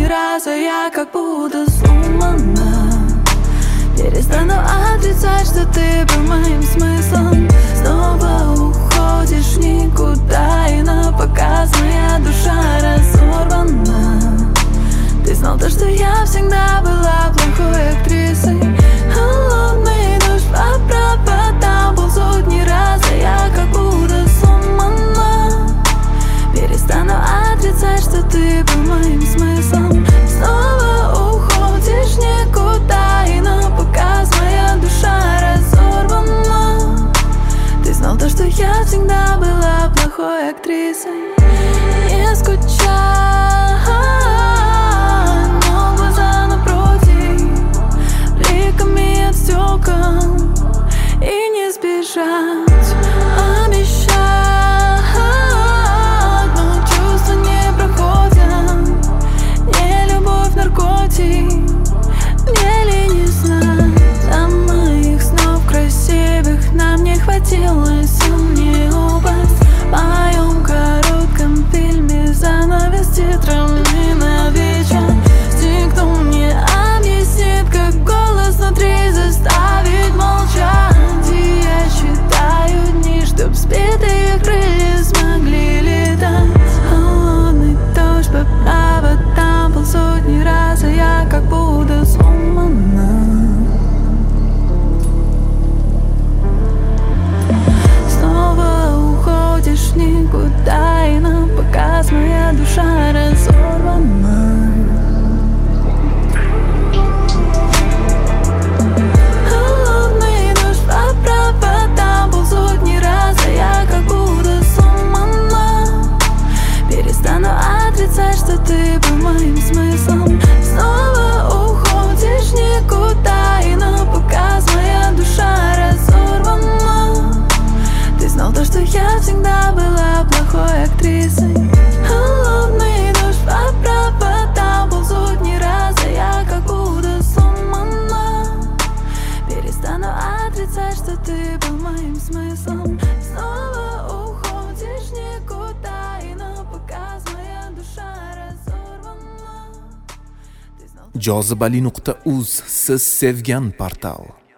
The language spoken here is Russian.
раза я как будто сломана. Перестану отрицать, что ты был моим смыслом. Снова уходишь никуда, и напоказ моя душа разорвана. Ты знал то, что я всегда была плохой актрисой. Холодный дождь по проводам полсотни раз, а я как будто сломана. Перестану отрицать, что ты был моим смыслом. Снова уходишь никуда, и напоказ моя душа разорвана. Ты знал то, что я всегда была плохой актрисой. Не скучай, но глаза напротив бликами от стекол, и не сбежать. Обещать, но чувства не проходят. Не любовь, наркотик, мне ли не знать? А моих снов красивых нам не хватило сил не упасть. В моем коротком фильме занавес титрами на вечер. Никто мне объяснит, как голос внутри заставить молчать. И я считаю дни, чтоб сбитые крылья смогли летать. Холодный дождь по проводам полсотни раз, а я как будто сломана. Снова уходишь никуда, и напоказ моя душа разорвана. Холодный дождь по проводам полсотни раз, а я как будто сломана. Перестану отрицать, что ты был моим смыслом. Снова уходишь никуда, и напоказ моя душа разорвана. Ты знал то, что я всегда была плохой актрисой. Холодный дождь по проводам полсотни раз, а я как будто сломана. Перестану отрицать, что ты был моим смыслом. Снова уходишь никуда, и напоказ моя душа разорвана. jozibali.uz siz sevgan portal.